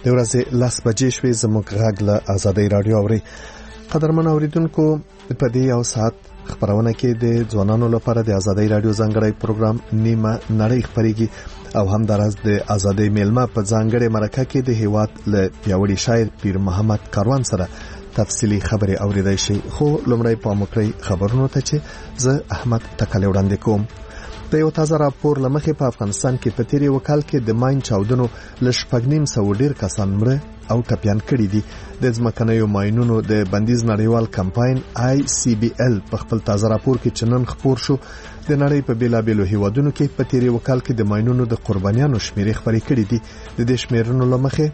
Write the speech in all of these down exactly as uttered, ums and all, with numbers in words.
د ورځې لس بجې شوې. زموږ غږ له آزادۍ رادیو اوري. قدرمن اوریدونکو، په دې یو ساعت خبرونه کې د ځوانانو لپاره د آزادۍ رادیو ځانګړی پروګرام نیمه نړۍ خبريږي او هم درز د آزادۍ میلمه په ځانګړي مرکه کې د هیواد له پیاوړي شاعر پیر محمد کاروان سره تفصیلی خبري اوریدای شي. خو لومړی په مکرۍ خبرونو ته چې زه احمد تکلی وړاندې کوم. د یو تازه راپور لمخې په افغانستان کې په تیری وکال کې د ماین چاودنو لشپګنیم سو ډیر کسان مړه او ټپيان کړي دي. د ځمکنیو ماینونو د بندیز نړیوال کمپاین آی سی بی ال په خپل تازه راپور کې چنن خبر شو د نړۍ په بیلابېلو هیوادونو کې په تیری وکال کې د ماینونو د قربانیانو شمیر خبري کړي دي. د دې شمیرونو لمخې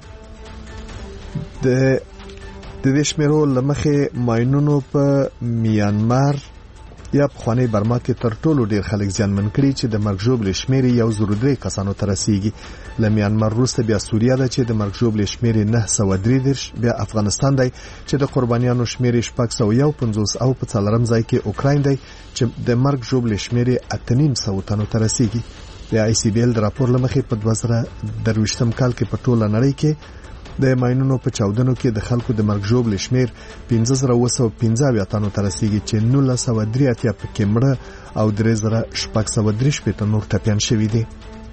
د د دې شمیرو لمخې ماینونو په میانمار یا په خوانی برما کې تر ټولو ډیر خلک ځانمن کړي چې د مرګ ژوبل شمیر یو زر درې کسانو ته رسیدي. له میانمار وروسته بیا سوریه ده چې د مرګ ژوبل شمیر نه سو درې دیرش، بیا افغانستان دی چې د قربانیانو شمیر شپږ سو یو پنځوس او په څلورم ځای کې اوکراین دی چې د مرګ ژوبل شمیر اته نیم سو تنو ته رسیدي. د آی سی بی ال د راپور لمخې په دوه زره درویشتم کال کې په ټوله نړۍ کې د ماینونو په چاودنو کې د خلکو د مرګ ژوبل شمیر پنځه زره اوه سوه پنځه اویا تنو ته رسیدي چې نولس سوه درې اتیا پکې مړه او درې زره شپږ سوه درې شپېته نور ټپيان شوي دي.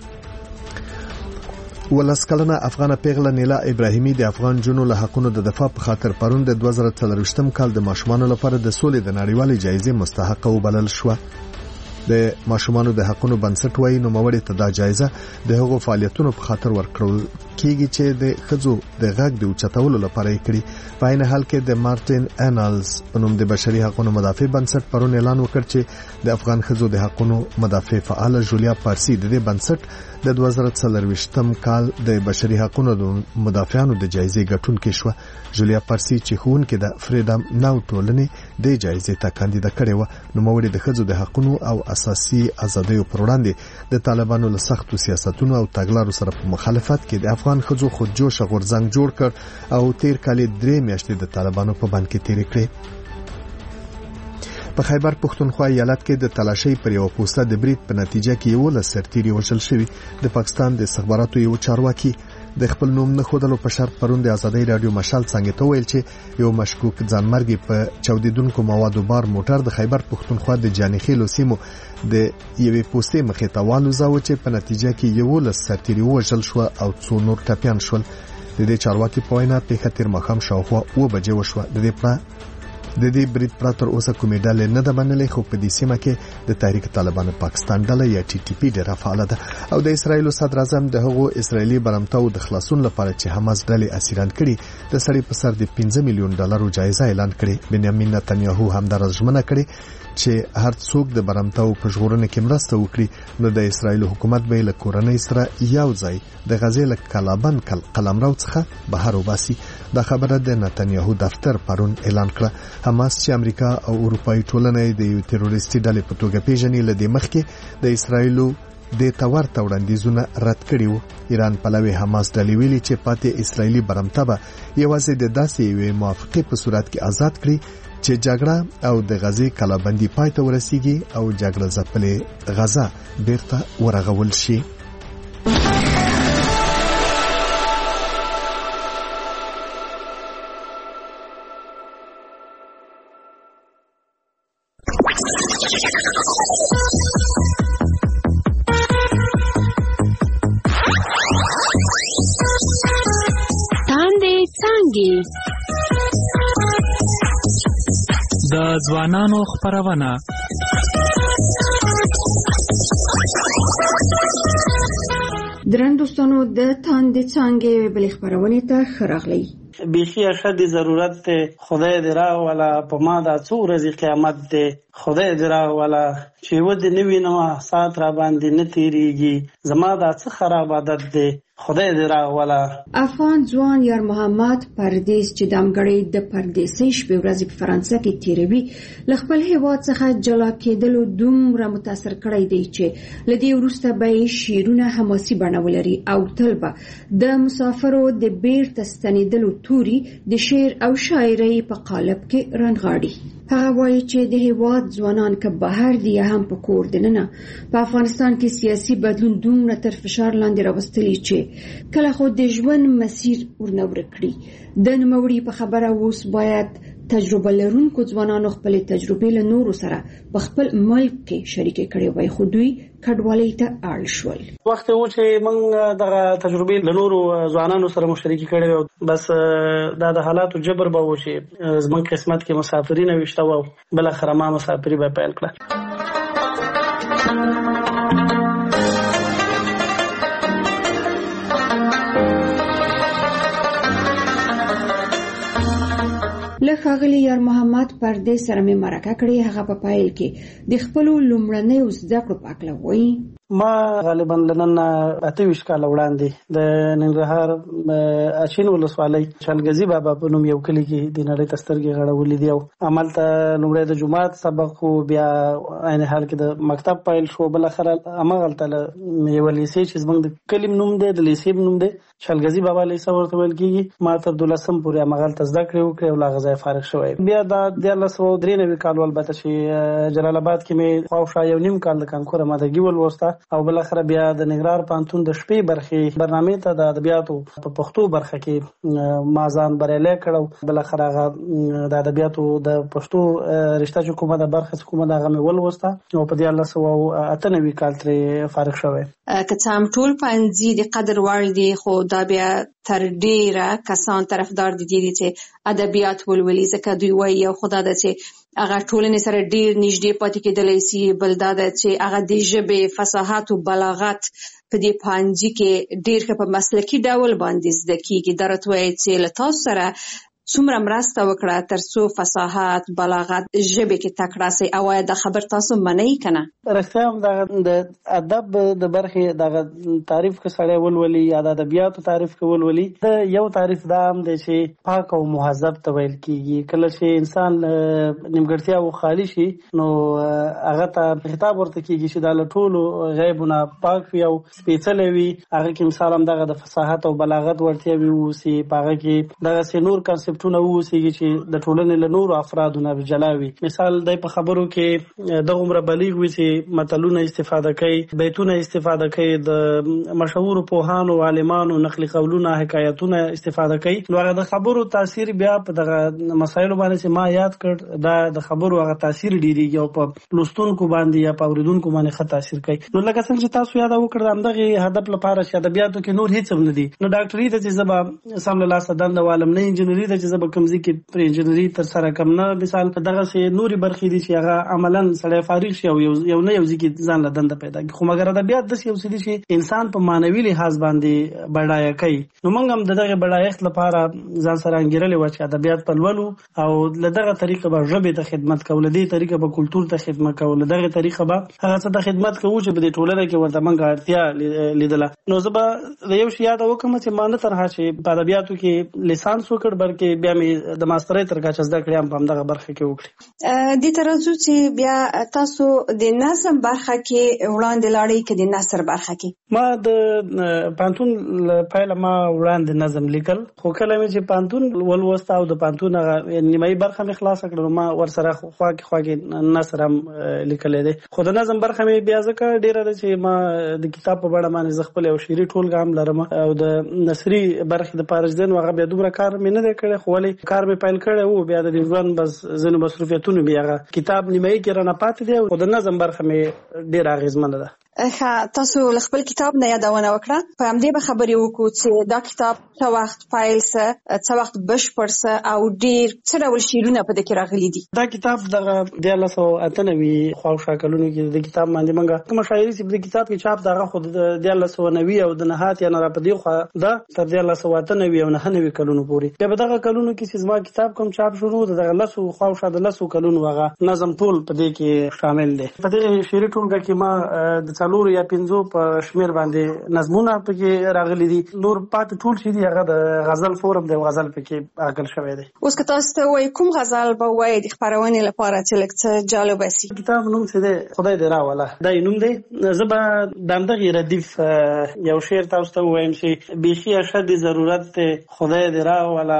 ولس کلنه افغان پیغله نیلا ابراهیمی د افغان جنو له حقونو د دفاع په خاطر پرون د دوه زره څلرویشتم کال د ماشومانو لپاره د سولې د نړیوالې جایزې مستحق وبلل شو. د ماشومانو د حقونو بنسټ وایي نو موړې ته دا جایزه د هغو فعالیتونو په خاطر ورکړل کیږي چې د خځو د غږ د اوچتولو لپاره یې کړی. په عین حال کې د مارټین انالز په نوم د بشري حقوقو مدافع بنسټ پرون اعلان وکړ چې د افغان خځو د حقوقو مدافع فعال جولیا پارسی د دې بنسټ د دوه زره څلرویشتم کال د بشري حقوقو د مدافعانو د جایزې ګټونکې شو. جولیا پارسی چې ښوونکې د فریډم ناو ټولنې د جایزې ته کاندیدا کړې و. نو موړې د خځو د حقوقو او اساسي ازادیو پر وړاندې د طالبانو له سختو سیاستونو او تګلارو سره په مخالفت کې د افغان خځو خودجوش غورځنګ جوړ کړ او تیر کال درې میاشتې د طالبانو په باندې تیرې کړې. په خیبر پښتونخوا ایالت کې د تلاشۍ پر یو پوسټه د بریټ په نتیجه کې یو لسرتيري وژل شوی. د پاکستان د استخباراتو یو چارواکي د خپل نوم نه خودلو په شرط پرون د آزادۍ رادیو مشال څنګه ته ویل چې یو مشکوک ځانمرګي په چاودیدونکو موادو بار موټر د خیبر پښتونخوا د جانخیلو سیمو د یوې پوسټې مخې ته والوزاوه چې په نتیجه کې یو لسرتيري وژل شو او څو نور ټپيان شول. د دې چارواکي په وینا پیښه تیر مخام شاوخوا اوه بجې وشوه. د دې په د دې بریټ پراتر اوسه کومې ډلې نه ده منلې، خو په دې سیمه کې د تحریک طالبانو پاکستان ډله یا ټي ټي پی ډېره فعاله ده او د اسرایل صدر اعظم د هغو اسرایلی برمتاو د خلاصون لپاره چې حماس ډلې اسیران کړي د سړي په سر د پنځه میلیون ډالرو جایزه اعلان کړي. بنیامین نتنیاهو هم دا ژمنه کړې چې هر څوک د برمتاو په ژغورنه کې مرسته وکړي نو د اسرایل حکومت به له کورنۍ سره یو ځای د غزې له کلابند قلمرو څخه بهر وباسي. دا خبره د نتنیاهو دفتر پرون اعلان کړه. حماس چې امریکا او اروپایي ټولنې د یو تروریستي ډلې په توګه پیژني لدې مخکې د اسرایلو د تور توړاندیزونه رد کړي وو. ایران پلوي حماس ډلې ویلي چې پاتې اسرایلی برمتبه یوازې د داسې یوې موافقې په صورت کې آزاد کړي چې جګړه او د غزې کلابندي پای ته ورسیږي او جګړه ځپلې غزه بیرته ورغول شي. د ځوانانو خبرونه درن دوستانو د تاندې څنګه بل خبرونه ته خراغلی بیخی اشد ضرورت ته خدای دې را ولا په ما دا څو ورځې قیامت ته خدای دې را ولا چې ود نوی نو سات را باندې نه تیریږي زما دا څه خراب عادت ده خدای دې را ولا. افغان ځوان یار محمد پردیس چې دمګړی د پردیسي شپې ورځې په فرانسه کې تیروي ل خپل هیواد څخه جلا کېدلو دومره متاثر کړی دی چې لدی ورسته به شیرونه حماسي بڼه ولري او تلبه د مسافرو د بیرته ستنیدلو توري د شعر او شاعرۍ په قالب کې رنغاړي. هغه وایي چې د هیواد ځوانان که بهر دي یا هم په کور دننه په افغانستان کې سیاسي بدلون دومره تر فشار لاندې راوستلی چې کله خو د ژوند مسیر ورنه ورکړي. د نوموړي په خبره اوس باید تجربه لرونکو ځوانانو خپل تجربې له نورو سره په خپل ملک کې شریکې کړې وای، خو دوی کډوالۍ ته اړ شول. وخت و چې موږ دغه تجربې له نورو ځوانانو سره مشترکې کړې وو، بس دا د حالاتو جبر به و چې زموږ قسمت کې مسافرین وشته وو، بل اخر ما مسافري به پیل کړه. له ښاغلي یار محمد پردې سره مې مرکه کړې. هغه په پایل کې د خپلو لومړنیو زده کړو په اړه وایي. ما غالبا لنن اته ویشت کاله وړاندې د ننګرهار اچین ولسوالۍ شلګزي بابا په نوم یو کلی کې د نړۍ تسترګې غړولې دی او عمل ته لومړی د جمعات سبق خو بیا عین حال کې د مکتب پایل شو. بل اخر امغل ته یو لیسې چې زمونږ د کلیم نوم دی، د لیسې نوم دی شلګزي بابا لیسې ورته ویل کېږي. ما تر دولسم پورې امغل ته زده کړې وکړې او لا غزا فارغ شوی. بیا د دیارلس سوه درې نوي کال البته چې جلال آباد کې مې خواوشا یو نیم کال د کانکور مادګي ولوسته او بل اخر بیا د ننګرهار پوهنتون د شپې برخې برنامه ته د ادبیاتو په پښتو برخه کې ما ځان بریالی کړو. بل اخر هغه د ادبیاتو د پښتو رشته چې کومه د برخه کومه د هغه مې ولوسته او په دیارلس سوه اته نوي کال ترې فارغ شوی. که څه هم ټول پنځي د قدر وړ دي، خو دا بیا تر ډیره کسان طرفدار دي دي چې ادبیات ولولي، ځکه دوی وایي یو خدا ده چې هغه ټولنې سره ډیر نږدې پاتې کېدلی سي، بل دا ده چې هغه د ژبې فصاحت او بلاغت په دې پنځي کې ډیر ښه په مسلکي ډول باندې زده کېږي. دا راته وایي چې له تاسو سره څومره مرسته وکړه تر څو فصاحت بلاغت ژبې کې تکړه سي، او آیا دا خبر تاسو منئ که نه؟ رښتیا هم د ادب د برخې دغه تعریف که سړی ولولي یا د ادبیاتو تعریف که ولولي، د یو تعریف دا هم دی چې پاک او مهذب ته ویل کېږي. کله چې انسان نیمګړتیا و خالي شي نو هغه ته خطاب ورته کېږي چې دا له ټولو غیبونه پاک وي او سپېڅلی وي. هغه کې مثال هم دغه د فصاحت او بلاغت وړتیاوې واوسي، په هغه کې دغسې نور کنسپټونه واوسېږي چې د ټولنې له نورو افرادو نه جلا وي. مثال دی په خبرو کې دغومره بلیغ وي چې متلونه استفاده کوي، بیتونه استفاده کوي، د مشهورو پوهانو عالمانو نقلي قولونه حکایتونه استفاده کوي. نو هغه د خبرو تاثیر بیا په دغه مسایلو باندې چې ما یاد کړ، دا د خبرو هغه تاثیر ډیریږي او په لوستونکو باندې یا په اوریدونکو باندې ښه تاثیر کوي. نو لکه څنګه چې تاسو یاد وکړل همدغه هدف لپاره چې ادبیاتو کې نور هیڅ هم نه دي. نو ډاکټري ته چې زبا سم له لاسه دنده والم نه، انجینری ته چې زبا کمزې کې پر انجینری تر سره کم نه. مثال دغه سي نوري برخې دي چې هغه عملاً سړی فارغ شي او یو نه یو ځکه ځان له دنده پیدا کوي. خو مګر ادبیات د یو څه دي چې انسان په مانوي لحاظ باندې بډایه کوي. نو موږ هم دغه بډایښت لپاره ځان سره انګیرلې و چې ادبیات په لولو او له دغه طریقه به ژبې ته خدمت کول، دې طریقه به کلتور ته خدمت کول، دغه طریقه به هغه څه ته خدمت کوو چې په دې ټولنه کې ورته موږ اړتیا لیدله. نو زه به د یو شي یاد وکړم چې ما نه تنها چې په ادبیاتو کې لیسانس وکړ، بلکې بیا مې د ماسترۍ تر کچه زده کړې هم په همدغه برخه کې وکړې. دې ته راځو چې بیا تاسو د نظم برخه کې وړاندې لاړئ که د نثر برخه کې؟ ما د پوهنتون پیله ما وړاندې نظم لیکل، خو کله مې چې پوهنتون ولوسته او د پوهنتون هغه نیمایي برخه مې خلاصه کړه نو ما ورسره خوا کې خوا کې نثر هم لیکلی دی. خو د نظم برخه مې بیا ځکه ډېره ده چې ما د کتاب په بڼه باندې زه خپل یو شعري ټولګه هم لرم او د نثري برخې دپاره چې دی نو هغه بیا دومره کار مې نه دی کړی، خو ولې کار مې پیل کړی و بیا د دې ژوند بس ځینو مصروفیتونو بیا هغه کتاب نیمایي کې رانه پاتې دی. خو د نظم برخه مې ډېره اغېزمنه ده. ښه، تاسو له خپل کتاب نه یادونه وکړه، په همدې به خبرې وکړو چې دا کتاب څه وخت پیل سه، څه وخت بشپړ سه او ډېر څه ډول شعرونه په دې کې راغلي دي؟ دا کتاب دغه دیارلس سوه اته نوي خواوشا کلونو کې د کتاب باندې موږ کومه شاعري چې په دې کتاب کې چاپ دغه خو د دیارلس سوه نوي او د نهات یا نه را په دې خوا ده تر دیارلس سوه اته نوي او نهه نوي کلونو پورې. بیا په دغه کلونو کې چې زما کتاب کوم چاپ شروع د دغه لسو خواوشا د لسو کلونو هغه نظم ټول په دې کې شامل دی. په دې شعري ټولګه کې ما د څلورو یا پنځو په شمیر باندې نظمونه پکې راغلي دي، نور پاتې ټول شي دي هغه د غزل فورم دی، غزل پکې راغل شوی دی. اوس که تاسو ته وایي کوم غزل به وایي د خپرونې لپاره چې لږ څه جالبه سي؟ کتاب نوم څه دی؟ خدای دې راوله، دا یې نوم دی. زه به د همدغې ردیف یو شعر تاسو ته ووایم چې بیخي اشد ضرورت دی خدای دې راوله، په ما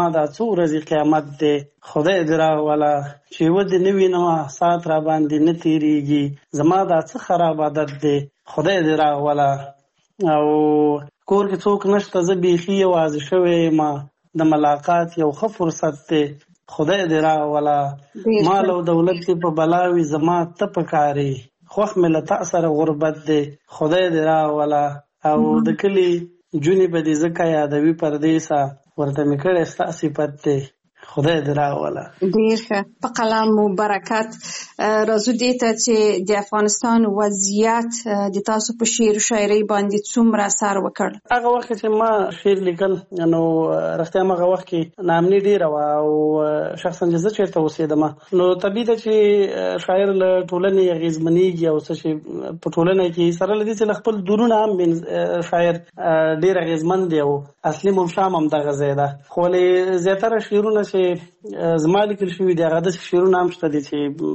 ما دا څو ورځې قیامت دی خدای دې راوله چې یوه دې نه وینمه ساعت را باندې نه تېرېږي زما دا څه خراب عادت دی خدای دې راوله او کور کې څوک نشته زه بیخي یوازې شوی یم د ملاقات یو ښه فرصت دی خدای دې راوله مال او دولت دې په بلاوي زما ته پکاري خوښ مې له تا سره غربت دی خدای دې راوله او د کلي جونې به دې ځکه یادوي پردیسه ورته مې کړی ستا صفت دی خدای دې راوله. ډېر ښه په قلم مو برکت. راځو دې ته چې د افغانستان وضعیت د تاسو په شعر و شاعرۍ باندې څومره اثر وکړ؟ هغه وخت چې ما شعر لیکل نو رښتیا هغه وخت کې ناامني ډېره وه او شخصا چې زه چېرته اوسېدم نو طبیعي ده چې شاعر له ټولنې اغېزمنېږي او څه چې په ټولنه کې سره له دې چې له خپل درونه هم شاعر ډېر اغېزمن دی او اصلي ممشام هم دغه ځای ده خو ولې زیاتره شعرونه چې زما لیکل شوي دي هغه داسې شعرونه هم شته دي چې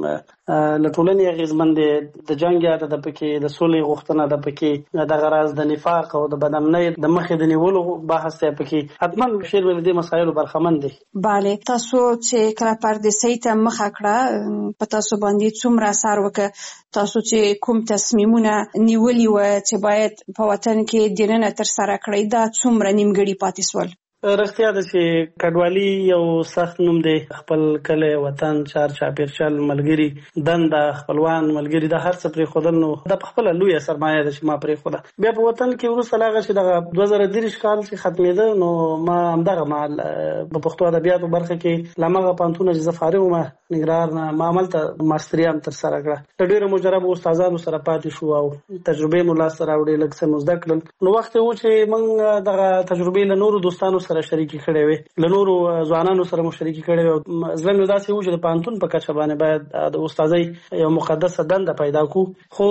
له ټولنې اغېزمن دی د جنګ یاد ده پکې د سولې غوښتنه ده پکې دغه راز د نفاق او د بدامنۍ د مخې د نیولو بحث دی پکې حتما شعر له دې مسایلو برخمن دی. بله تاسو چې کله پردیسۍ ته مخه کړه په تاسو باندې څومره اثر وکړه تاسو چې کوم تصمیمونه نیولي وه چې باید په وطن کې دننه ترسره کړئ دا څومره نیمګړي پاتې سول؟ رښتیا ده چې کډوالي یو سخت نوم دی خپل کلی وطن چار چاپېرچل ملګري دنده خپلوان ملګري دا هر څه پرېښودل نو دا په خپله لویه سرمایه ده چې ما پرېښوده بیا په وطن کې وروسته له هغه چې دغه دوه زره دېرش کال چې ختمېده نو ما همدغه مهال په پښتو ادبیاتو برخه کې له همغه پوهنتونه چې زه فارغ وم ننګرهار نه ما هملته ماستري هم ترسره کړه له ډېرو مجربو استادانو سره پاتې شو او تجربې مو لاسته راوړې لږ څه مو زده کړل نو وخت یې و چې موږ دغه تجربې له نورو دوستانو سره شریکې کړې وې له نورو ځوانانو سره مو شریکې کړې وې زړه مې داسې و چې د پوهنتون په کچه باندې باید د استادۍ یو مقدسه دنده پیدا کړو خو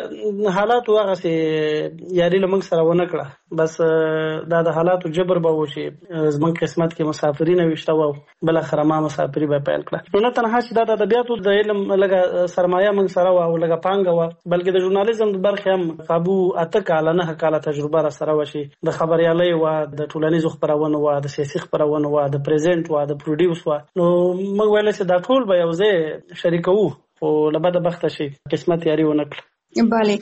حالاتو هغسې یاري له موږ سره ونه کړه بس دا د حالاتو جبر به و چې زموږ قسمت کې مسافري نه ویشته وه او بالاخره ما مسافري به پیل کړه نو نه تنها چې دا د ادبیاتو د علم لږه سرمایه موږ سره وه او لږه پانګه وه بلکې د ژورنالیزم د برخې هم قابو اته کاله نهه کاله تجربه را سره وه چې د خبریالۍ وه د ټولنیزو خپرونو وه د سیاسي خپرونو وه د پریزنټ وه د پروډیوس وه نو موږ ویلی چې دا ټول به یو ځای شریکوو خو له بده بخته چې قسمت یاري ونه کړه. بله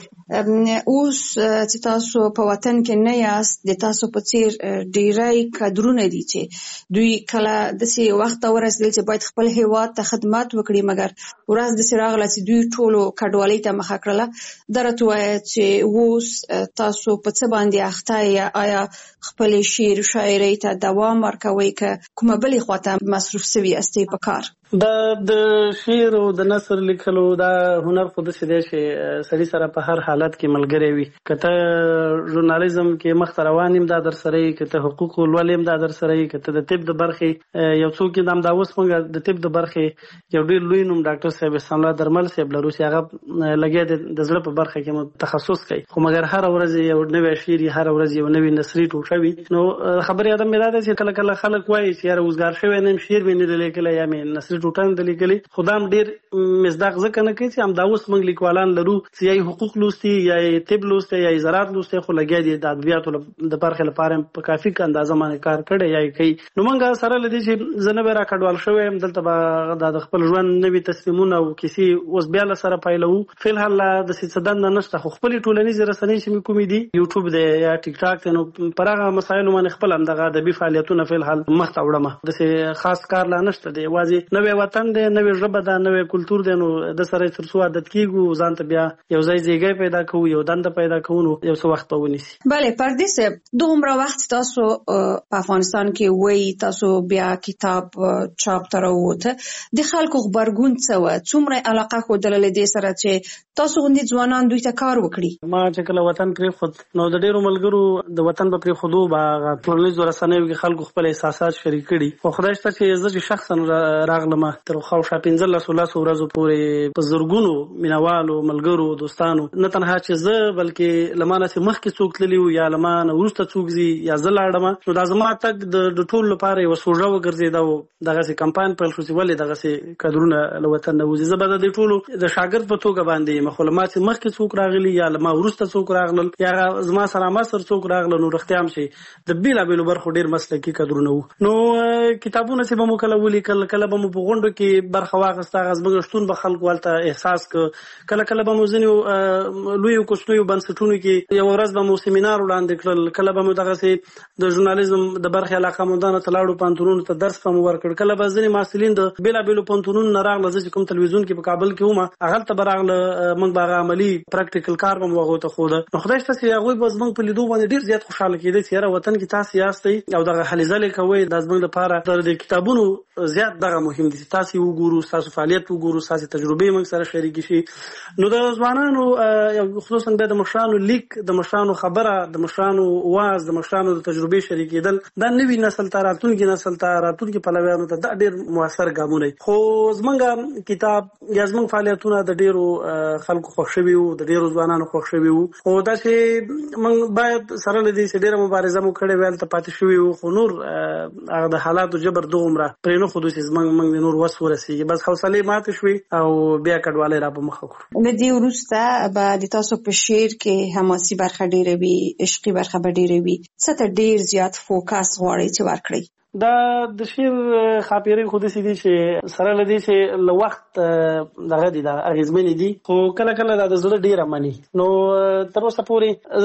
اوس چې تاسو په وطن کې نه یاست د تاسو په څیر ډیری کادرونه دي چې دوی کله داسې وخت ته ورسېدل چې باید خپل هیواد ته خدمت وکړي مګر ورځ داسې راغله چې دوی ټولو کډوالۍ ته مخه کړله دا راته ووایه چې اوس تاسو په څه باندې اخته یا آیا خپلې شعر و شاعرۍ ته دوام ورکوئ که کومه بلې خواته مصروف سوي یاستئ په کار؟ دا د شعر او د نثر لیکلو دا هنر خو داسې دی چې سړي سره په هر حالت کې ملګری وي که ته ژورنالیزم کې مخته روان یم دا در سره یي که ته حقوق ولول یم دا در سره یي که ته د طب د برخې یو څوک یې همدا اوس موږ د طب د برخې یو ډېر لوی نوم ډاکټر صاحب احسان الله درمل صاحب لرو چې هغه لګیا دی د زړه په برخه کې مو تخصص کوي خو مګر هره ورځ یو نوی شعر هره ورځ یو نوی نثري ټوټه وي نو خبرې ادم مې دا دی چې کله کله خلک وایي چې یاره اوزګار شوی نه یم شعر مې نه دی لیکلی یا مې نثري ټوټه نه ده لیکلې خو دا هم ډېر مصداق ځکه نه کوي چې همدا اوس موږ لیکوالان لرو چې یا حقوق لوستي یا طب لوستی یا زراعت لوستی خو لګیا دي د ادبیاتو د برخې لپاره په کافي اندازه باندې کار کړی یا یې کوي نو موږ سره له دې چې زه نه به را کډوال شوی یم دلته به د خپل ژوند نوي تصمیمونه او کیسې اوس بیا له سره پیلوو فلحال داسې څه دنده نشته خو خپلې ټولنیزې رسنۍ چې مې کومې دي یوټیوب دی یا ټیک ټاک دی نو پر هغه مسایلو باندې خپل همدغه ادبي فعالیتونه فلحال مخته وړم داسې خاص کار لا نشته دی یوازې نوی وطن دی نوې ژبه ده نوی کلتور دی نو د سره تر څو عادت کېږو ځان ته بیا یو ځای ځایګی پیدا کوو یو دنده پیدا کوو نو یو څه وخت به ونیسي. بله پردیس دومره وخت تاسو په افغانستان کې وایي تاسو بیا کتاب چاپ ته راووته د خلکو غبرګون څه وه څومره علاقه ښودله له دې سره چې تاسو غوندې ځوانان دوی ته کار وکړي؟ ما چې کله وطن پرېښود نو د ډېرو ملګرو د وطن په پرېښودو به هغه ټولنیزو رسنیو کې خلکو خپل احساسات شریک کړي خو خدای شته چې زه چې شخصا راغلم راغلم تر خو شا پنځلس ولس ورځو پورې په زرګونو مینوالو ملګرو دوستانو نه تنها چې زه بلکې لمانه سي مخکې څوک تللی یا لمانه ورسته څوک زی یا زه لاړم نو دا زما تک د ټول لپاره یو سوژه وګرځیدا دغه سي کمپاین پر شو ولې دغه سي کډرونه لوطن نه وزي زبده د ټولو د شاګرد په توګه باندې مخولمات مخکې څوک راغلي یا لما ورسته څوک راغلل یا زما سره ما سره څوک راغلل نو رختيام شي د بیلا بیلو برخو ډیر مسلکی کډرونه نو کتابونه چې به مو کله ولي کله کله به مو په غونډو کې برخه واغسته غزبګشتون به خلک ولته احساس ک کله کله به مو ځنیو لوی کوڅنوي بنسټونو کې یو ورځ به مو سیمینار وړاندې کړل کله به مو دغه سي د ژورنالیزم د برخه علاقه مندانه تلاړو پانتونونو ته درس په مو ورکړ کله به ځنی ماسلین د بیلا بیلو پانتونونو نه راغله چې کوم تلویزیون کې په کابل کې ومه هغه ته براغله موږ باغ عملی پریکټیکل کار به موږ ته خوده نو خدای شته چې هغه به زموږ په لیدو باندې ډیر زیات خوشاله کېدی چې را وطن کې تاسو یاستئ او دغه حلیزل کوي د زموږ لپاره د کتابونو زیات دغه مهم دي تاسو وګورو تاسو فعالیت وګورو تاسو تجربه موږ سره شریک شي نو د ځوانانو خصوصا د مشرانو لیک د مشرانو خبره د مشرانو واز د مشرانو د تجربه شریکېدل دا نوی نسل ته راتلونکي نسل ته راتلونکي پلویانو ته دا ډیر موثر ګامونه خو زمونږ کتاب یا زمونږ فعالیتونه د ډیرو خلکو خوښ شوي وو د ډیرو ځوانانو خوښ شوي وو خو دا چې موږ باید سره لدی چې ډیره مبارزه مو کړې ویل ته پاتې شوي وو خو نور هغه د حالاتو جبر دومره پرې نه خو دوی چې زمونږ موږ نور وس ورسېږي بس حوصله ماته شوي او بیا کډواله را په مخ کړو د دې وروسته به د تاسو په شعر کې حماسي برخه ډیره وي عشقي برخه به ډیره وي څه ته ډیر زیات فوکس غواړي چې ورکړي دا د شعر خاطرې خو د سې دي چې سره لدی چې له وخت دغه دي دا اغیزمنې دي خو کله کله د زړه ډیره مانی نو تر اوسه پورې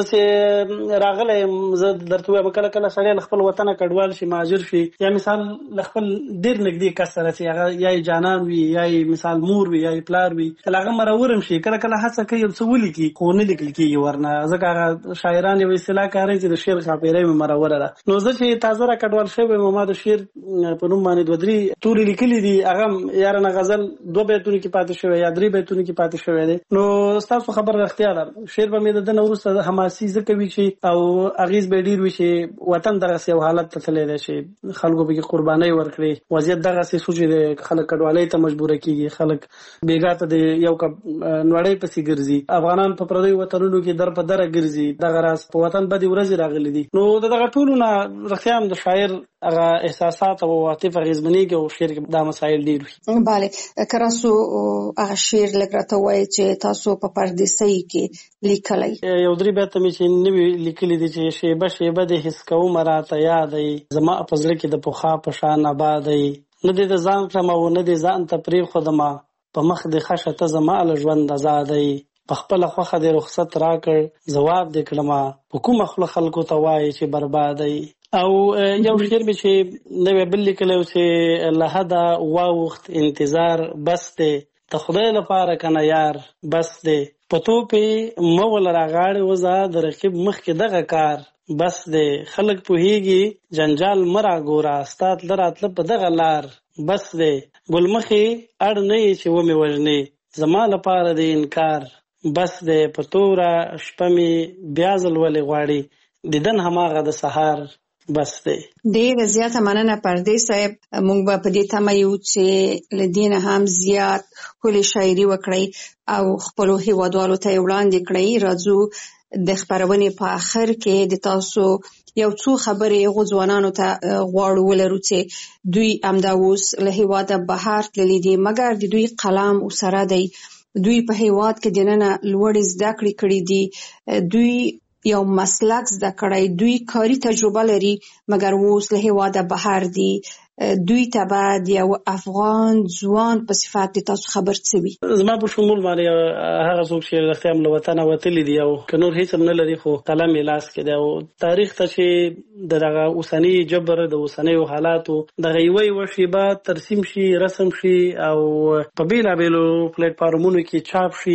چې راغله زه درته وایم کله کله سړی خپل وطن کډوال شي مهاجر شي یا مثال خپل ډیر نږدې کس سره چې هغه یا جانان وي یا مثال مور وي یا پلار وي کله هغه مرورم شي کله کله هڅه کوي څه ولي کو نه لیکل کیږي ورنه ځکه هغه شاعران یو اصطلاح کاري چې د شعر خاطرې مروره ده نو زه چې تازه را کډوال شوی ما د شعر په نوم باندې دوه درې توري لیکلي دي هغه یارانه غزل دوه بیتونه کې پاتې شوی یا درې بیتونه کې پاتې شوی دي نو تاسو خبر راختیا ده شعر به مې د نورسته د حماسي ځکه وی شي او اغیز به ډیر وی شي وطن دغه یو حالت ته تللی دی چې خلکو به قرباني ورکړي وضعیت دغه څه سوچي دي خلک کډوالۍ ته مجبور کیږي خلک بیګا ته د یو کب نوړې پسې ګرځي افغانان په پردي وطنونو کې در په در ګرځي دغه راس په وطن باندې ورځي راغلي دي نو دغه ټولو نه رخیام د شاعر هغه احساسات او عاطفه غیزمنېږي او شعر کې دا مسایل ډیر وي bale کراسو هغه شعر لګراته وای چې تاسو په پردیسۍ کې لیکلای یو درې بیت مې چې نوی لیکلي دي چې شیبه شیبه د حس کوم مراته یادې زما په ځل کې د پوخا په شان آبادې نه د ځان کلم او نه د ځان ته پرې خدما په مخ د خشه ته زما له ژوند آزادې په خپل خوخه د رخصت راکړ جواب د کلمه په کوم خپل خلکو ته وای چې بربادې او یو شعر به چې نو بل لیکلو چې لهدا وا وخت انتظار بس ته ته خدای لپاره کنه یار بس ده پتو په مول راغاړ وزا د رقیب مخ کې دغه کار بس ده خلک په هیږي جنجال مرا ګورا استاد لراتل په دغه لار بس ده ګلمخي اړ نه چې و مې وژنې زما لپاره د انکار بس ده پتورا شپمي بیازل ولې غواړي ددن هماغه د سحر بس دی ډیر زیاته مننه پردیس صاحب موږ به په دې تمه یو چې لدینه هم زیات کلی شاعري وکړي او خپل هیوادوالو ته وړاندې کړئ راځو د خبرونې په اخر کې د تاسو یو څو خبرې غوځوانانو ته غواړو ولرو چې دوی امدا اوس له هیواده بهر تللی دي مګر د دوی قلم او سره دی دوی په هیواد کې دننه لوړ زده کړې کړې دي دوی یو مسلک زده کړی دوی کاری تجربه لري مګر اوس له هیواده بهر دي دوی ته بعد یو افغان ځوان په صفات د تاسو خبر څه وي زما په شمول باندې هغه څوک چې د خپل وطن وتلی دی او کنور هیڅ نه لري خو قلم لاس کې دی او تاریخ ته چې دغه اوسنی جبر د اوسنی حالاتو دغه یوې وشيبه ترسیم شي رسم شي او په بیلا بیلو پلیټ فارمونو کې چاپ شي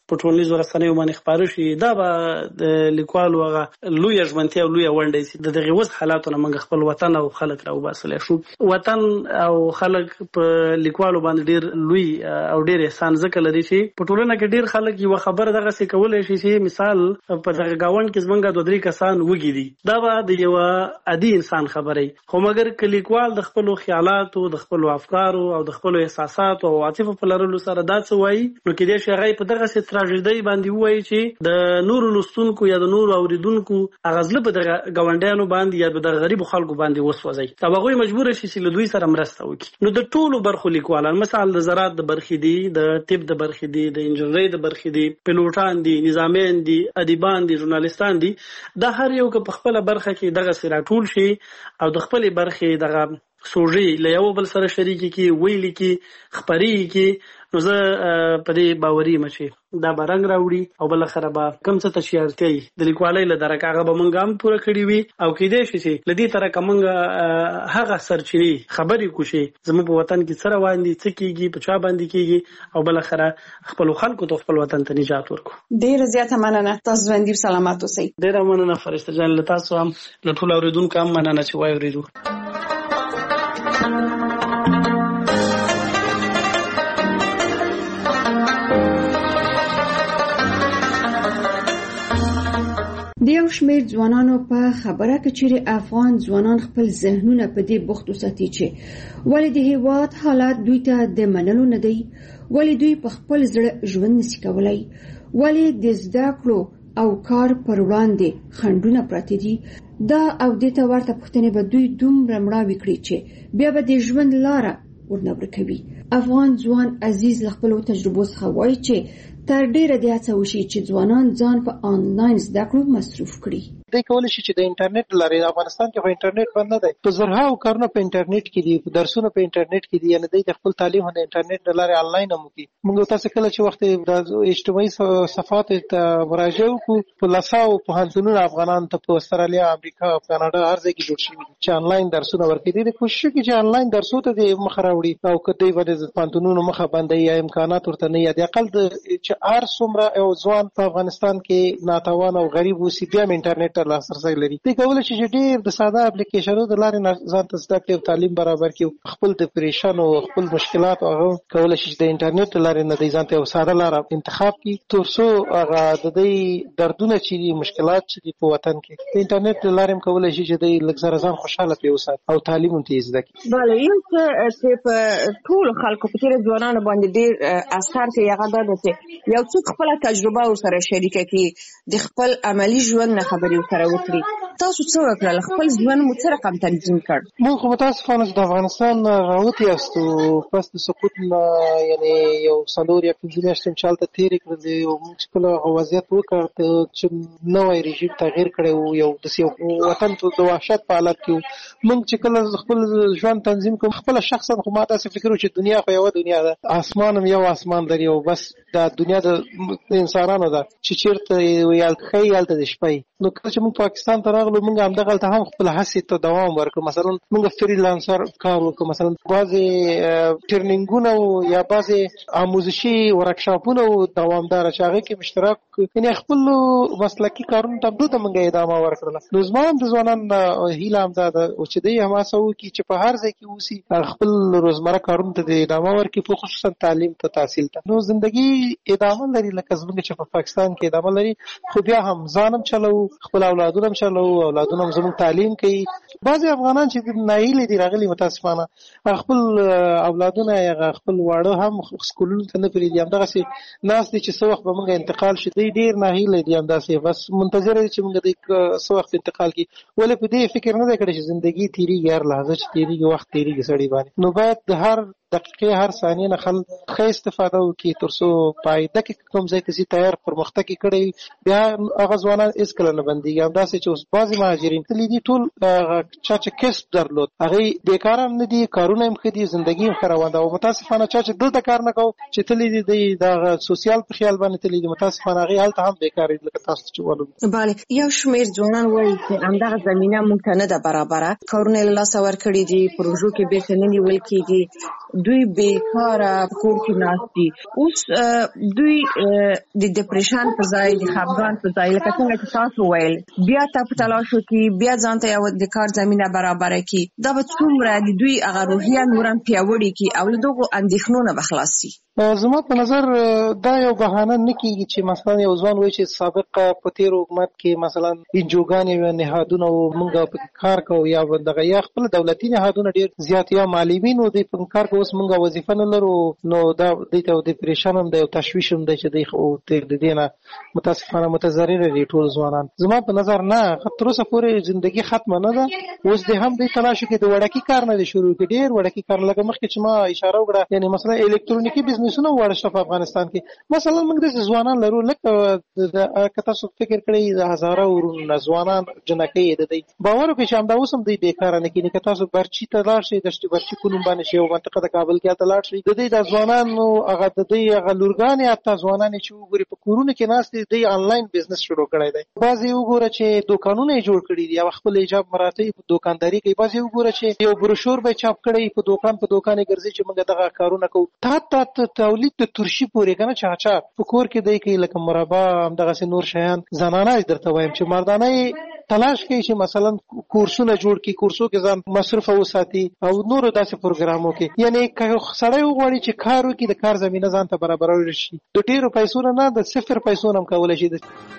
په ټولنیزو رسنیو باندې خپاره شي، دا به د لیکوالو هغه لویه ژمنتیا او لویه ونډه سي. د دغه اوس حالاتو نه موږ خپل وطن او خلک راوباسلی شو. وطن او خلک په لیکوالو باندې ډېر لوی او ډېر احسان ځکه لري چې په ټولنه کې ډېر خلک یوه خبره دغسې کولی شي چې مثال په دغه ګاونډ کې زموږ دوه درې کسان وږي دي، دا به د یوه عادي انسان خبره وي. خو مګر که لیکوال د خپلو خیالاتو، د خپلو افکارو او د خپلو احساساتو او عاطفو په لرلو سره دا څه وایي، نو کېدای شي هغه په دغسې تراژیدۍ باندې ووایي چې د نورو لوستونکو یا د نورو اورېدونکو هغه زړه په دغه ګاونډیانو باندې یا په دغه غریبو خلکو باندې وسوځي او هغوی مجبوره شي چې له دوی سره مرسته وکړي. نو د ټولو برخو لیکوالان، مثال د زراعت د برخې دي، د طب د برخې دي، د انجنیرۍ د برخې دي، پیلوټان دي، نظامیان دي، ادیبان دي، ژورنالیستان دي، دا هر یو که په خپله برخه کې دغسې راټول شي او د خپلې برخې دغه سوژې له یو بل سره شریکې کړي، ویلي کړي، خپرې کړي، نو زه په دې باوري یم چې دا به رنګ راوړي او بالاخره به کوم څه ته چې اړتیا وي د لیکوالۍ له درکه هغه به موږ هم پوره کړي وي او کیدای شي چې له دې طرحه موږ هغه سرچینې خبرې کړو چې زموږ په وطن کې څه روان دي، څه کېږي، په چا باندې کېږي او بالاخره خپلو خلکو ته خپل وطن ته نجات ورکړو. ډېره زیاته مننه. تاسو ژوندي او سلامت اوسئ. ډېره مننه فرشته جان، له تاسو هم له ټولو اورېدونکو هم مننه چې وایي اورېدو. د یو شمېر ځوانانو په خبره کې چیرې افغان ځوانان خپل ذهنونه په دې بوخت وساتي چې ولې د هېواد حالات دوی ته د منلو نه دی، ولې دوی په خپل زړه ژوند نشي کولی، ولې د زده کړو او کار پر وړاندې خنډونه پراته دي. دا او دې ته ورته پوښتنې به دوی دومره مړاوي کړي چې بیا به د ژوند لاره ورنه ورکوي. افغان ځوان عزیز له خپلو تجربو څخه وایي چې تر ډیره د هڅه وشي چې ځوانان ځان په آنلاین زده کړو مصروف کړي. دوی کولی شي چې د انټرنیټ لارې، افغانستان کې خو انټرنیټ بند نه دی، په زرهاو کارونه په انټرنیټ کې دي، درسونه په انټرنیټ کې دي، یعنې دوی د خپل تعلیم د انټرنیټ له لارې آنلاین هم وکړي. موږ تاسو کله چې وخت د اجتماعي صفحاتو ته مراجعه وکړو، په لساو پوهنتونونه افغانانو ته په استرالیا، امریکا او کاناډا هر ځای کې جوړ شوي دي چې آنلاین درسونه ورکوي. دوی د کوشش کوي چې آنلاین درسونو ته د مخه راوړي او که دوی باندې پوهنتونونو مخه بندوي یا امکانات ورته نه وي، د اقل چې هر څومره یو ځوان په افغانستان کې ناتوان او غریب اوسي بیا هم انټرنیټ ته لاسرسی لري. دوی کولی شي چې ډېر د ساده اپلیکیشنونو د لارې ځان ته زده کړي او تعلیم برابر کړي، خپل ډپریشن او خپل مشکلات هغه کولی شي چې د انټرنیټ له لارې نه دوی ځان ته یو ساده لاره انتخاب کړي تر څو هغه د دوی دردونه چې دي، مشکلات چې دي په وطن کې، د انټرنیټ له لارې هم کولی شي چې دوی لږ زره ځان خوشحاله پرې وساتي او تعلیم هم ترې زده کړي. بله، یو څه چې په ټولو خلکو په تېرو ځوانانو باندې ډېر اثر کوي هغه دا ده چې یو څوک خپله تجربه ورسره شریکه کړي، د خپل عملي ژوند نه خبرې ورسره وکړي. تاسو څه وکړل؟ خپل ژوند مو څه رقم تنظیم کړ؟ موږ خو متاسفانه چې د افغانستان راوتي یاستو، پس د سقوط نه یعنې یو څلور یا پنځه میاشتې مو چې هلته تېرې کړلې او موږ چې کله هغه وضعیت وکړ چې نوی رژیم تغییر کړی و، یو داسې یو وطن د وحشت په حالت کې و. موږ چې کله خپل ژوند تنظیم کړو، خپله شخصا خو ما داسې فکر و چې دنیا خو یوه دنیا ده، اسمان هم یو اسمان لري او بس دا دنیا د انسانانو ده چې چېرته یا ښایي هلته د شپه. نو کله چې موږ پاکستان ته راغلو، موږ همدغلته هم خپل هڅې ته دوام ورکړو. مثلا موږ فریلانسر کار وکړو، مثلا بعضې ټریننګونه یا بعضې آموزشي ورکشاپونه و دوامداره چې هغې کې مشترک کړو، یعنې خپلو مسلکي کارونو ته همدلته موږ ادامه ورکړله. نو زما هم د ځوانانو هیله همدا ده چې دوی هم هڅه وکړي چې په هر ځای کې اوسي، خپل روزمره کارونو ته د ادامه ورکړي، په خصوصا تعلیم ته، تحصیل ته. نو زندګي ادامه لري لکه زموږ چې په پاکستان کې ادامه لري، خو بیا هم ځان هم چلو، خپل اولادونه هم چلو، اولادونه هم زموږ تعلیم کوي. بعضې افغانان چې ناهیلې دي راغلي متاسفانه، خپل اولادونه یا خپل واړه هم سکولونو ته نه پرېږدي، همدغسې ناست دي چې څه وخت به موږ انتقال شي. دوی ډېر ناهیلی دي، همداسې بس منتظره دي چې موږ دوی څه وخت انتقال کړي. ولې په دې فکر نه دی کړی چې زندګي تېرېږي، هر لحظه چې تېرېږي وخت تېرېږي سړي باندې. نو باید د هر دقیقې هر ثانیې نه خلک ښه استفاده وکړي تر څو په آینده کې کوم ځای ته ځي تیار پرمختګ یې کړی، بیا هغه ځوانان هېڅکله نه بندېږي. همداسې چې اوس بعضې مهاجرین تللي دي، ټول چا چې کسب درلود هغوی بېکاره هم نه دي، کارونه هم ښه دي، زندګي هم ښه روان ده. او متاسفانه چا چې دلته کار نه کوو چې تللي دي، دوی د هغه سوسیال په خیال باندې تللي دي، متاسفانه هغوی هلته هم بېکاره دي لکه تاسو چې ولولو. بله، یو شمېر ځوانان وایي چې همدغه زمینه موږ ته نه ده برابره، کارونه یې له لاسه ورکړي دي، پروژو کې بېرته نه نیول کېږي. دوی بیکاره کور کې ناست دي. اوس دوی د ډیپریشن په ځای د خفګان په ځای لکه څنګه چې تاسو ویل بیا ته په تلاش وکړي بیا ځان ته یو د کار زمینه برابره کړي، دا به څومره د دوی هغه روحیه نورم پیاوړې کړي او له دغو اندېښنو نه به خلاص شي. زما په نظر دا یو بهانه نه کېږي چې مثلا یو ځوان وایي چې سابق په تېر حکومت کې مثلا انجوګانې وې نهادونه و موږ په کار کوو یا دغه یا خپل دولتي نهادونه ډېر زیات یا معلمین و دوی په کار کوو، اوس موږ وظیفه نه لرو، نو دا دوی ته ډیپریشن هم دی او تشویش هم دی چې دوی د دې نه متاسفانه متضرره دي ټول ځوانان. زما په نظر نه تر اوسه پورې زندگی ختمه نه ده. اوس د هم دوی تلاش کې د وړکي کار نه دی شروع کړي، ډېر وړکي کار لکه مخکې چې ما اشاره وکړه یعنی مثلا الکترونیکي بزنسونه وړ شته په افغانستان کې. مثلا موږ د ځوانان لرو لکه که تاسو فکر کړئ د هزاره ورونه ځوانان جنکۍ د دې باور وکړئ چې همدا اوس هم دوی بیکاره نه کېږي. که تاسو برچي ته لاړ شئ دشت برچي په نوم باندې یو منطقه د کابل کې ته لاړ شئ د دې د ځوانانو هغه د دې هغه لورګانې حتی ځوانان چې وګوري په کورونو کې ناست دي دوی آنلاین بزنس شروع کړی دی. بعضې وګوره چې دوکانونه یې جوړ کړي دي او خپل ایجاب مراتب په دوکانداري کوي. بعضې وګوره چې یو بروشور به چاپ کړی په دوکان په دوکان یې ګرځي چې موږ دغه کارونه کوو. تا تا تولید د ترشي پورې که نه چې اچار په کور کې دی کوي لکه مربا همدغسې نور شیان. زنانه درته وایم چې مردانه یې تلاش کوي چې مثلا کورسونه جوړ کړي، کورسو کې ځان مصرف وساتي او نورو داسې پروګرامو کې. یعنی که سړی وغواړي چې کار وکړي د کار زمینه ځان ته برابرول شي، د ډېرو پیسو نه د صفر پیسو نه هم کولی شي.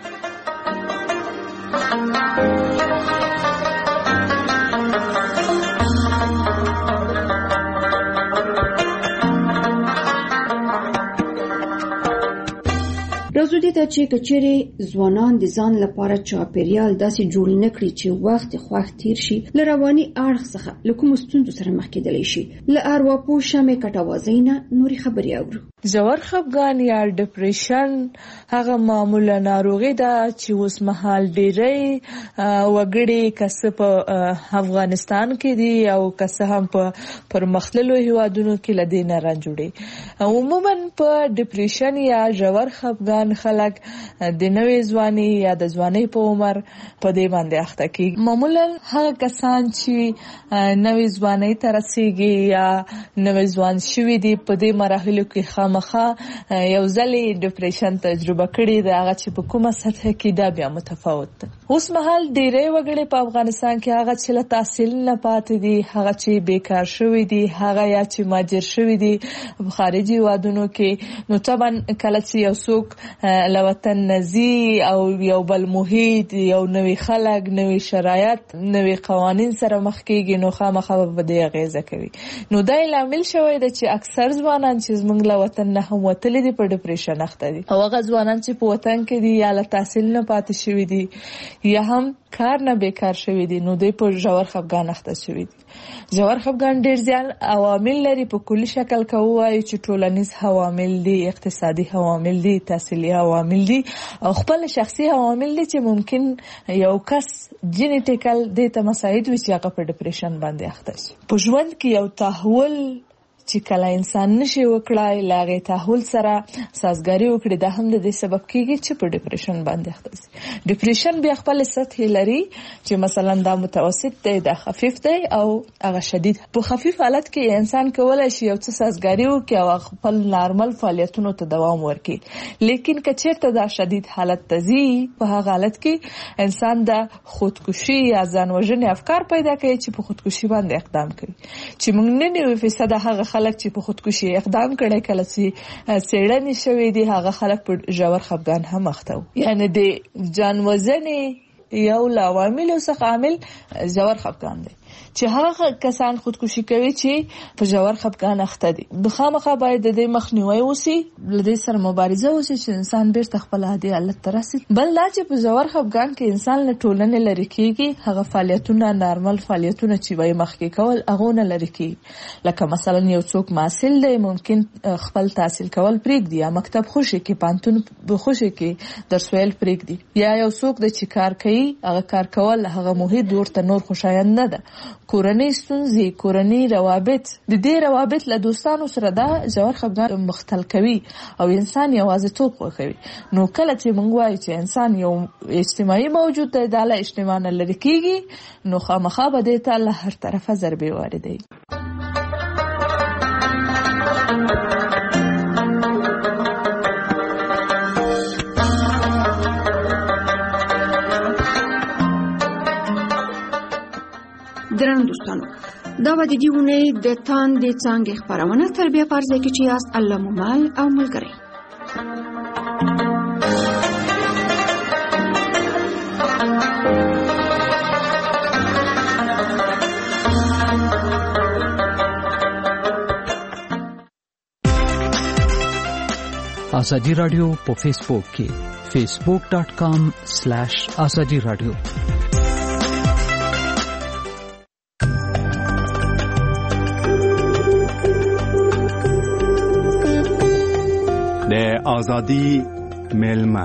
راځو دې ته چې کچېرې ځوانان د ځان لپاره چاپېریال داسې جوړ نه کړي چې وخت خوښ تیر شي، له رواني اړخ څخه له کومو ستونزو سره مخ کېدلی شي. له ارواپوه شمې کټوازۍ نه نورې خبرې اورو. ژور خفګان یا ډیپریشن هغه معموله ناروغي ده چې اوس مهال ډېری وګړي که څه په افغانستان کې دي او که څه هم په پرمختللو هېوادونو کې له دې نه رنځ وړي. عموما په ډیپریشن یا ژور خفګان خلک د نوې ځواني یا د ځوانۍ په عمر په دې باندې اخته کېږي. معمولا هغه کسان چې نوې ځوانۍ ته رسېږي یا نوې ځوان شوي دي په دې مراحلو کې خامخا یو ځلې ډیپریشن تجربه کړې ده، هغه چې په کومه سطح کې دا بیا متفاوت ده. اوس مهال ډېری وګړي په افغانستان کې هغه چې له تحصیل نه پاتې دي، هغه چې بیکار شوي دي، هغه یا چې مهاجر شوي دي په خارجي هېوادونو کې. نو طبعا کله چې یو څوک له وطن نه ځي او یو بل محیط، یو نوي خلک، نوي شرایط، نوي قوانین سره مخ کېږي، نو خامخا به دې اغېزه کوي. نو دا لامل شوی دی چې اکثر ځوانان چې زموږ له وطن نه هم وتلي دي په ډیپریشن اخته دي، او هغه ځوانان چې په وطن کې دي یا له تحصیل نه پاتې شوي دي یا هم کار نه بیکار شوي دي، نو دوی په ژور خفګان اخته شوي دي. ژور خفګان ډېر زیات عوامل لري. په کلي شکل که ووایو چې ټولنیز عوامل دي، اقتصادي عوامل دي، تحصیلي عوامل دي او خپل شخصي عوامل دي چې ممکن یو کس جینیټیکل دې ته مساعد وي چې هغه په ډیپریشن باندې اخته شي. په ژوند کې یو تحول چې کله انسان نشي وکړای لاغه تحول سره سازګاری وکړي، دا هم د دې سبب کیږي چې په ډیپریشن باندې اخته شي. ډیپریشن بیا خپل سطح لري چې مثلا دا متوسط دی، دا خفیف دی او هغه شدید. په خفیف حالت کې انسان کولای شي یو څه سازګاری وکړي او خپل نارمل فعالیتونو ته دوام ورکړي. لیکن که چیرته دا شدید حالت ته ځي، په هغه حالت کې انسان د خودکشي یا ځان وژنې افکار پیدا کوي چې په خودکشي باندې اقدام کوي. چې موږ نه نیو فیصد هغه خلک چې په خودکشي اقدام کړي کله چې څېړنې شوې دي هغه خلک په ژور خفګان هم اخته وو. یعنی د ځان وژنې یو له عواملو څخه عامل ژور خفګان دی چې هغه کسان خودکشي کوي چې په ژور خفګان اخته دي. خامخا باید د دې مخنیوي وشي، له دې سره مبارزه وشي چې انسان بیرته خپل عادي حالت ته رسي. بل دا چې په ژور خفګان کې انسان له ټولنې لرې کېږي، هغه فعالیتونه نارمل فعالیتونه چې وایي مخکې کول هغه نه لرې کېږي. لکه مثلا یو څوک محصل دی، ممکن خپل تحصیل کول پرېږدي یا مکتب خوشي کې پانتون خوشي کې درس ویل پرېږدي، یا یو څوک د چې کار کوي هغه کار کول هغه محیط ورته نور خوشایند نه ده. کورنۍ ستونزې، کورنۍ روابط، د دې روابط له دوستانو سره دا ژور خفګان مختل کوي او انسان یوازیتوب خوښوي. نو کله چې موږ وایو چې انسان یو اجتماعي موجود دی، دا له اجتماع نه لرې کېږي، نو خامخا به دې ته له هر طرفه ضربې واردوي. ګران دوستانو دا به د دې اونۍ د تاندې څانګې خپرونه تر بیا فرض کې چې یاست الله مو مال او ملګری. ازادي رادیو په فیسبوک کې facebook dot com slash azadi radio. د ازادي ملما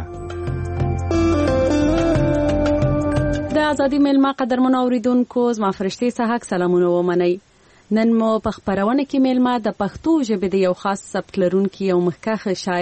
د ازادي ملما قدرمن اوریدونکو زما فرشتي صحاک سلامونه ومنئ. نن مو په خبرونه کې ملما د پښتو ژبې د یو خاص سبک لرونکي او مخکښ شاعر